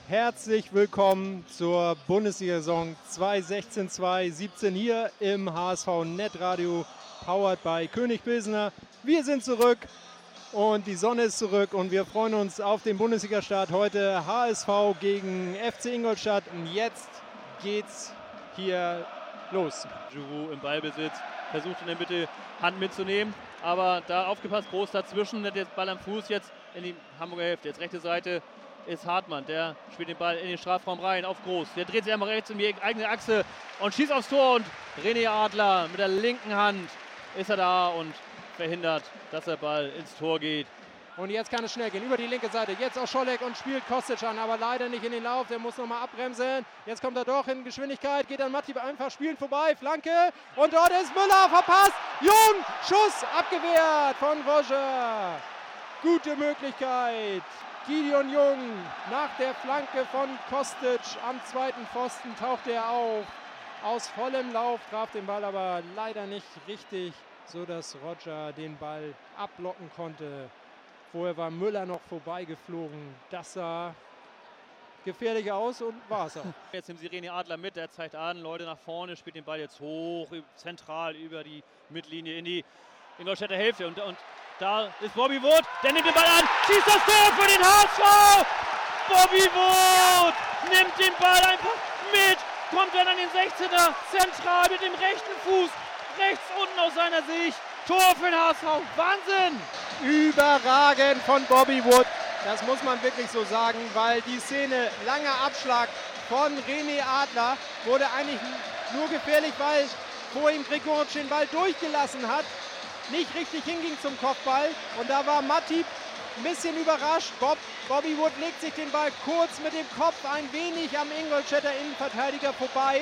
Herzlich willkommen zur Bundesliga-Saison 2016/2017 hier im HSV Netradio, powered by König Pilsener. Wir sind zurück und die Sonne ist zurück und wir freuen uns auf den Bundesliga-Start heute. HSV gegen FC Ingolstadt und jetzt geht's hier los. Giroud im Ballbesitz, versucht in der Mitte Hand mitzunehmen, aber da aufgepasst, Groß dazwischen, hat jetzt Ball am Fuß jetzt in die Hamburger Hälfte. Jetzt rechte Seite ist Hartmann, der spielt den Ball in den Strafraum rein auf Groß. Der dreht sich einmal rechts um die eigene Achse und schießt aufs Tor und René Adler mit der linken Hand ist er da und verhindert, dass der Ball ins Tor geht. Und jetzt kann es schnell gehen, über die linke Seite. Jetzt auch Scholleck und spielt Kostic an, aber leider nicht in den Lauf. Der muss nochmal abbremsen. Jetzt kommt er doch in Geschwindigkeit, geht an Matip einfach spielen vorbei. Flanke und dort ist Müller, verpasst. Jung, Schuss abgewehrt von Roger. Gute Möglichkeit. Gideon Jung nach der Flanke von Kostic am zweiten Pfosten tauchte er auf. Aus vollem Lauf traf den Ball aber leider nicht richtig, sodass Roger den Ball abblocken konnte. Vorher war Müller noch vorbeigeflogen. Das sah gefährlich aus und war es auch. Jetzt nimmt sie René Adler mit, der zeigt an, Leute nach vorne, spielt den Ball jetzt hoch, zentral über die Mittellinie in die Ingolstädter Hälfte. Und da ist Bobby Wood, der nimmt den Ball an, schießt das Tor für den HSV! Bobby Wood nimmt den Ball einfach mit, kommt dann an den 16er, zentral mit dem rechten Fuß, rechts unten aus seiner Sicht. Tor für den HSV, Wahnsinn! Überragend von Bobby Wood, das muss man wirklich so sagen, weil die Szene, langer Abschlag von René Adler, wurde eigentlich nur gefährlich, weil vor ihm Gregoritsch den Ball durchgelassen hat, nicht richtig hinging zum Kopfball und da war Matip ein bisschen überrascht. Bobby Wood legt sich den Ball kurz mit dem Kopf ein wenig am Ingolstädter Innenverteidiger vorbei.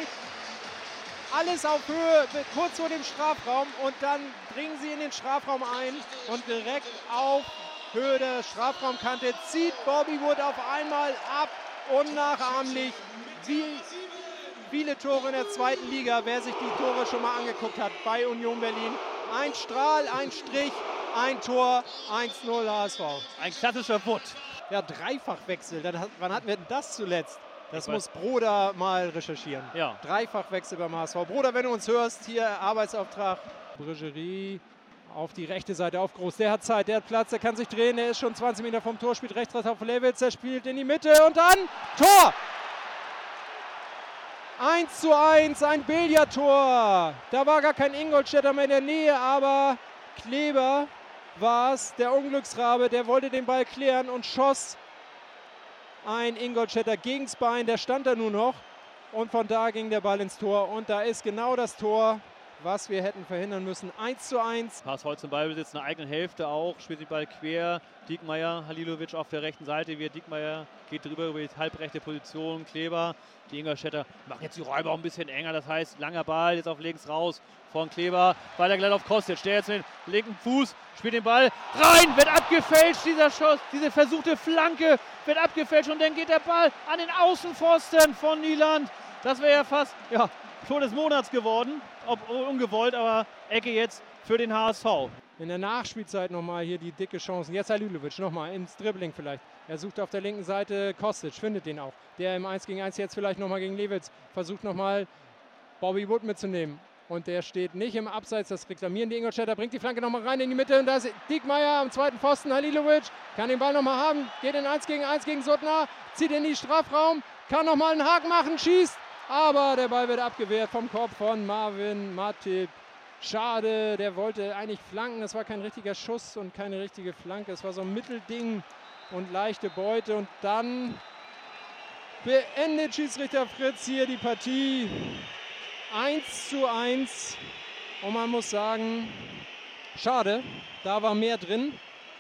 Alles auf Höhe, kurz vor dem Strafraum und dann dringen sie in den Strafraum ein und direkt auf Höhe der Strafraumkante zieht Bobby Wood auf einmal ab, unnachahmlich. Wie viele Tore in der zweiten Liga, wer sich die Tore schon mal angeguckt hat bei Union Berlin. Ein Strahl, ein Strich, ein Tor, 1-0 HSV. Ein klassischer Wood. Ja, Dreifachwechsel, wann hatten wir denn das zuletzt? Das muss Broder mal recherchieren. Ja. Dreifachwechsel beim HSV. Broder, wenn du uns hörst, hier Arbeitsauftrag. Bregerie auf die rechte Seite auf Groß. Der hat Zeit, der hat Platz, der kann sich drehen. Der ist schon 20 Meter vom Tor, spielt rechts auf Lewitz. Der spielt in die Mitte und dann Tor! 1:1, ein Billardtor. Da war gar kein Ingolstädter mehr in der Nähe, aber Kleber war es, der Unglücksrabe, der wollte den Ball klären und schoss ein Ingolstädter gegens Bein, der stand da nur noch und von da ging der Ball ins Tor und da ist genau das Tor, was wir hätten verhindern müssen. 1:1. HSV zum Ballbesitz, in der eigenen Hälfte auch, spielt den Ball quer. Diekmeyer, Halilovic auf der rechten Seite, Diekmeyer geht drüber über die halbrechte Position, Kleber. Die Ingolstädter machen jetzt die Räume auch ein bisschen enger, das heißt langer Ball, jetzt auf links raus von Kleber, weiter gleich auf Kostic, der jetzt mit dem linken Fuß spielt den Ball rein, wird abgefälscht, dieser Schuss, diese versuchte Flanke wird abgefälscht und dann geht der Ball an den Außenpfosten von Nyland. Das wäre ja fast Tor des Monats geworden, ob ungewollt, aber Ecke jetzt für den HSV. In der Nachspielzeit nochmal hier die dicke Chance. Jetzt Halilovic nochmal ins Dribbling vielleicht. Er sucht auf der linken Seite Kostic, findet den auch. Der im 1-gegen-1 jetzt vielleicht nochmal gegen Lewitz. Versucht nochmal Bobby Wood mitzunehmen. Und der steht nicht im Abseits, das reklamieren die Ingolstädter. Bringt die Flanke nochmal rein in die Mitte. Und da ist Diekmeyer am zweiten Pfosten. Halilovic kann den Ball nochmal haben. Geht in 1-gegen-1 gegen Suttner. Zieht in die Strafraum. Kann nochmal einen Haken machen, schießt. Aber der Ball wird abgewehrt vom Kopf von Marvin Matip. Schade, der wollte eigentlich flanken. Das war kein richtiger Schuss und keine richtige Flanke. Es war so ein Mittelding und leichte Beute. Und dann beendet Schiedsrichter Fritz hier die Partie. 1:1. Und man muss sagen, schade, da war mehr drin.